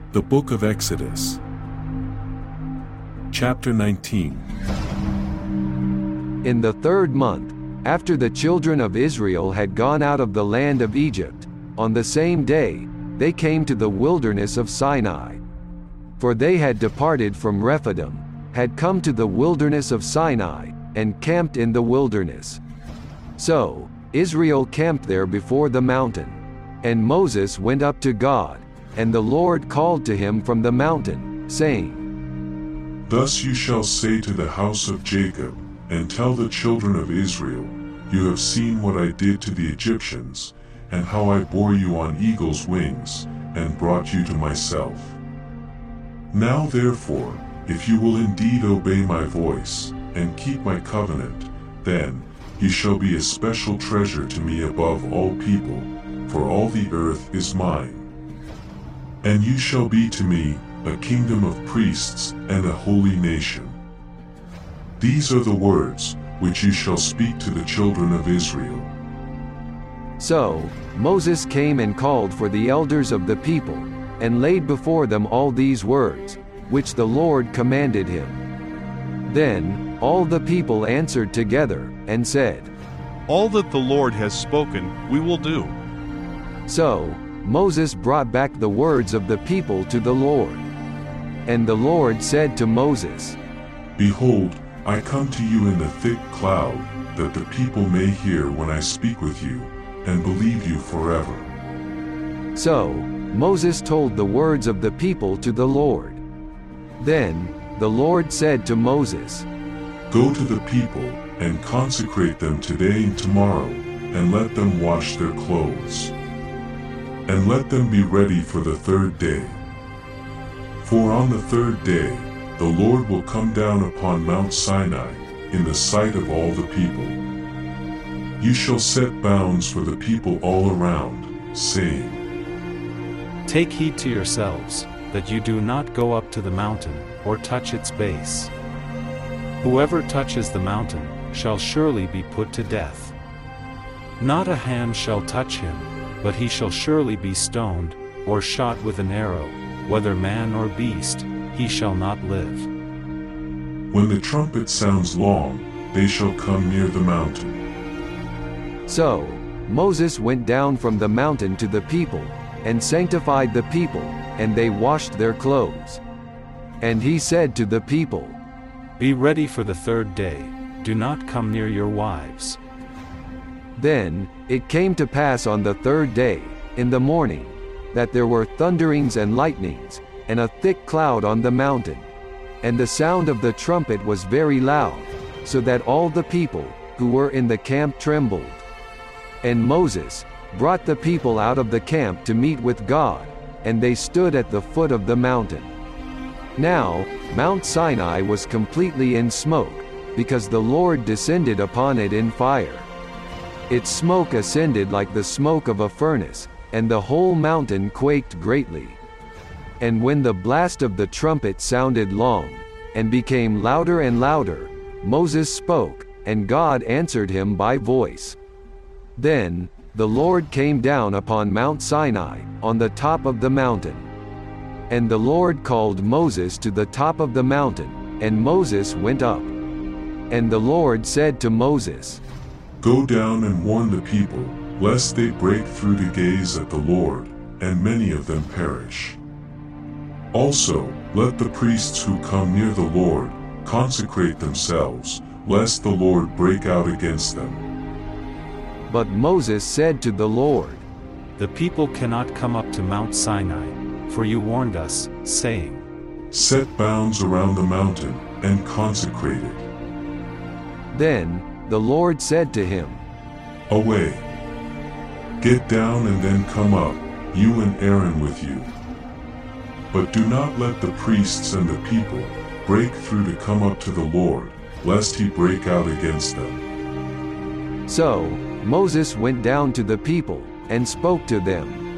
The Book of Exodus. Chapter 19. In the 3rd month, after the children of Israel had gone out of the land of Egypt, on the same day, they came to the wilderness of Sinai. For they had departed from Rephidim, had come to the wilderness of Sinai, and camped in the wilderness. So, Israel camped there before the mountain. And Moses went up to God, and the Lord called to him from the mountain, saying, Thus you shall say to the house of Jacob, and tell the children of Israel, You have seen what I did to the Egyptians, and how I bore you on eagle's wings, and brought you to myself. Now therefore, if you will indeed obey my voice, and keep my covenant, then you shall be a special treasure to me above all people, for all the earth is mine. And you shall be to me a kingdom of priests and a holy nation. These are the words which you shall speak to the children of Israel. So Moses came and called for the elders of the people, and laid before them all these words, which the Lord commanded him. Then all the people answered together, and said, All that the Lord has spoken, we will do. So Moses brought back the words of the people to the Lord. And the Lord said to Moses, Behold, I come to you in the thick cloud, that the people may hear when I speak with you, and believe you forever. So Moses told the words of the people to the Lord. Then the Lord said to Moses, Go to the people, and consecrate them today and tomorrow, and let them wash their clothes. And let them be ready for the 3rd day. For on the 3rd day, the Lord will come down upon Mount Sinai, in the sight of all the people. You shall set bounds for the people all around, saying, Take heed to yourselves, that you do not go up to the mountain, or touch its base. Whoever touches the mountain, shall surely be put to death. Not a hand shall touch him, but he shall surely be stoned, or shot with an arrow, whether man or beast, he shall not live. When the trumpet sounds long, they shall come near the mountain. So Moses went down from the mountain to the people, and sanctified the people, and they washed their clothes. And he said to the people, Be ready for the 3rd day, do not come near your wives. Then it came to pass on the 3rd day, in the morning, that there were thunderings and lightnings, and a thick cloud on the mountain. And the sound of the trumpet was very loud, so that all the people, who were in the camp trembled. And Moses brought the people out of the camp to meet with God, and they stood at the foot of the mountain. Now Mount Sinai was completely in smoke, because the Lord descended upon it in fire. Its smoke ascended like the smoke of a furnace, and the whole mountain quaked greatly. And when the blast of the trumpet sounded long, and became louder and louder, Moses spoke, and God answered him by voice. Then the Lord came down upon Mount Sinai, on the top of the mountain. And the Lord called Moses to the top of the mountain, and Moses went up. And the Lord said to Moses, Go down and warn the people, lest they break through to gaze at the Lord, and many of them perish. Also, let the priests who come near the Lord consecrate themselves, lest the Lord break out against them. But Moses said to the Lord, The people cannot come up to Mount Sinai, for you warned us, saying, Set bounds around the mountain, and consecrate it. Then the Lord said to him, Away. Get down and then come up, you and Aaron with you. But do not let the priests and the people break through to come up to the Lord, lest he break out against them. So Moses went down to the people, and spoke to them.